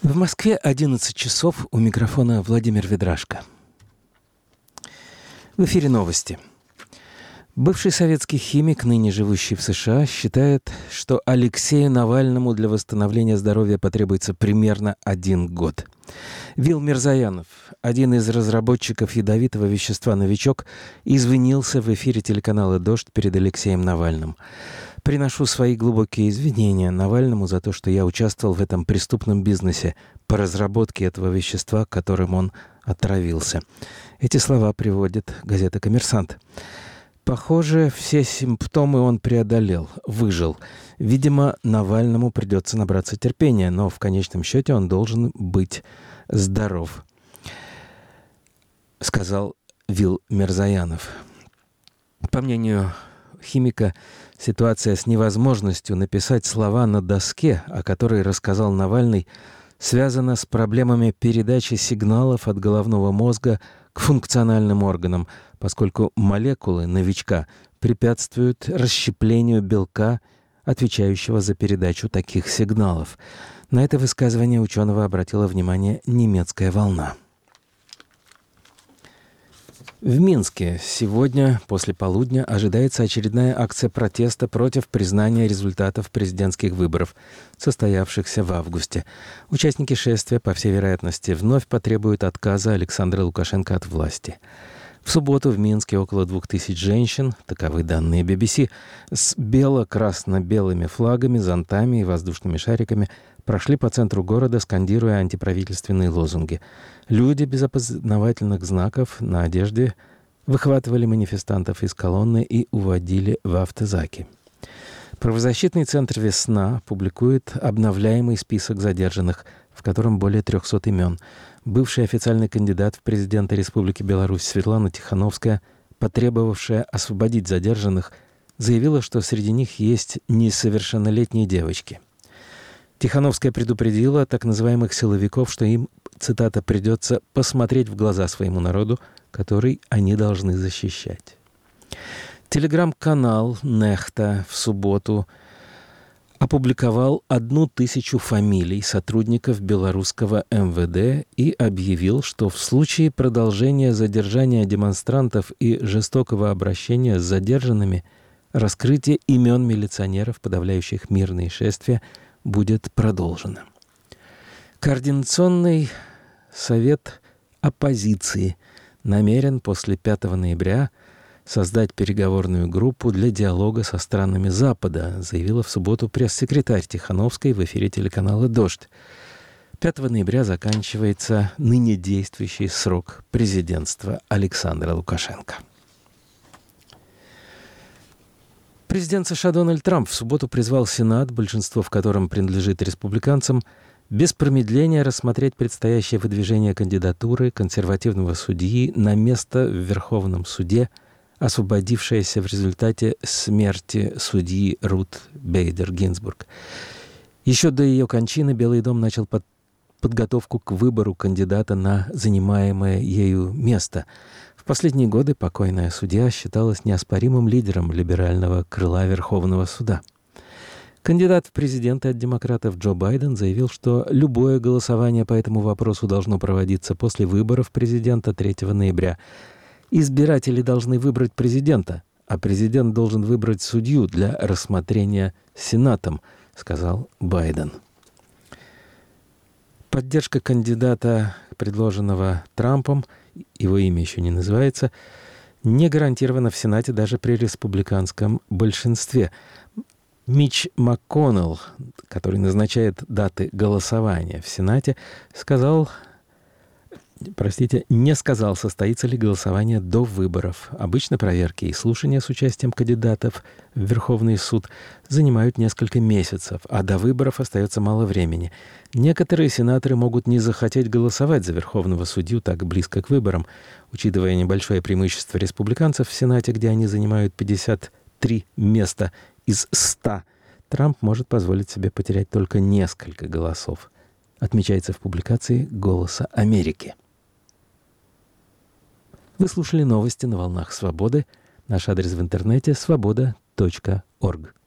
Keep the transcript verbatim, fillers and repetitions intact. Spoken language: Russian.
В Москве одиннадцать часов, у микрофона Владимир Ведрашко. В эфире новости. Бывший советский химик, ныне живущий в США, считает, что Алексею Навальному для восстановления здоровья потребуется примерно один год. Вил Мирзаянов, один из разработчиков ядовитого вещества «Новичок», извинился в эфире телеканала «Дождь» перед Алексеем Навальным. «Приношу свои глубокие извинения Навальному за то, что я участвовал в этом преступном бизнесе по разработке этого вещества, которым он отравился». Эти слова приводит газета «Коммерсант». Похоже, все симптомы он преодолел, выжил. Видимо, Навальному придется набраться терпения, но в конечном счете он должен быть здоров, сказал Вил Мирзаянов. По мнению химика, ситуация с невозможностью написать слова на доске, о которой рассказал Навальный, связана с проблемами передачи сигналов от головного мозга к функциональным органам, поскольку молекулы новичка препятствуют расщеплению белка, отвечающего за передачу таких сигналов. На это высказывание ученого обратила внимание немецкая волна. В Минске сегодня после полудня ожидается очередная акция протеста против признания результатов президентских выборов, состоявшихся в августе. Участники шествия, по всей вероятности, вновь потребуют отказа Александра Лукашенко от власти. В субботу в Минске около двух тысяч женщин, таковы данные би би си, с бело-красно-белыми флагами, зонтами и воздушными шариками прошли по центру города, скандируя антиправительственные лозунги. Люди без опознавательных знаков на одежде выхватывали манифестантов из колонны и уводили в автозаки. Правозащитный центр «Весна» публикует обновляемый список задержанных, в котором более трехсот имен. Бывший официальный кандидат в президенты Республики Беларусь Светлана Тихановская, потребовавшая освободить задержанных, заявила, что среди них есть несовершеннолетние девочки. Тихановская предупредила так называемых силовиков, что им, цитата, «придется посмотреть в глаза своему народу, который они должны защищать». Телеграм-канал «Нехта» в субботу опубликовал одну тысячу фамилий сотрудников белорусского эм вэ дэ и объявил, что в случае продолжения задержания демонстрантов и жестокого обращения с задержанными раскрытие имен милиционеров, подавляющих мирные шествия, будет продолжено. Координационный совет оппозиции намерен после пятого ноября создать переговорную группу для диалога со странами Запада, заявила в субботу пресс-секретарь Тихановской в эфире телеканала «Дождь». пятого ноября заканчивается ныне действующий срок президентства Александра Лукашенко. Президент США Дональд Трамп в субботу призвал Сенат, большинство в котором принадлежит республиканцам, без промедления рассмотреть предстоящее выдвижение кандидатуры консервативного судьи на место в Верховном суде, освободившаяся в результате смерти судьи Рут Бейдер Гинзбург. Еще до ее кончины Белый дом начал под подготовку к выбору кандидата на занимаемое ею место. В последние годы покойная судья считалась неоспоримым лидером либерального крыла Верховного суда. Кандидат в президенты от демократов Джо Байден заявил, что любое голосование по этому вопросу должно проводиться после выборов президента третьего ноября. Избиратели должны выбрать президента, а президент должен выбрать судью для рассмотрения Сенатом, сказал Байден. Поддержка кандидата, предложенного Трампом, его имя еще не называется, не гарантирована в Сенате даже при республиканском большинстве. Митч МакКоннелл, который назначает даты голосования в Сенате, сказал... Простите, не сказал, состоится ли голосование до выборов. Обычно проверки и слушания с участием кандидатов в Верховный суд занимают несколько месяцев, а до выборов остается мало времени. Некоторые сенаторы могут не захотеть голосовать за верховного судью так близко к выборам. Учитывая небольшое преимущество республиканцев в Сенате, где они занимают пятьдесят три места из ста, Трамп может позволить себе потерять только несколько голосов. Отмечается в публикации «Голоса Америки». Вы слушали новости на волнах Свободы. Наш адрес в интернете — свобода точка орг.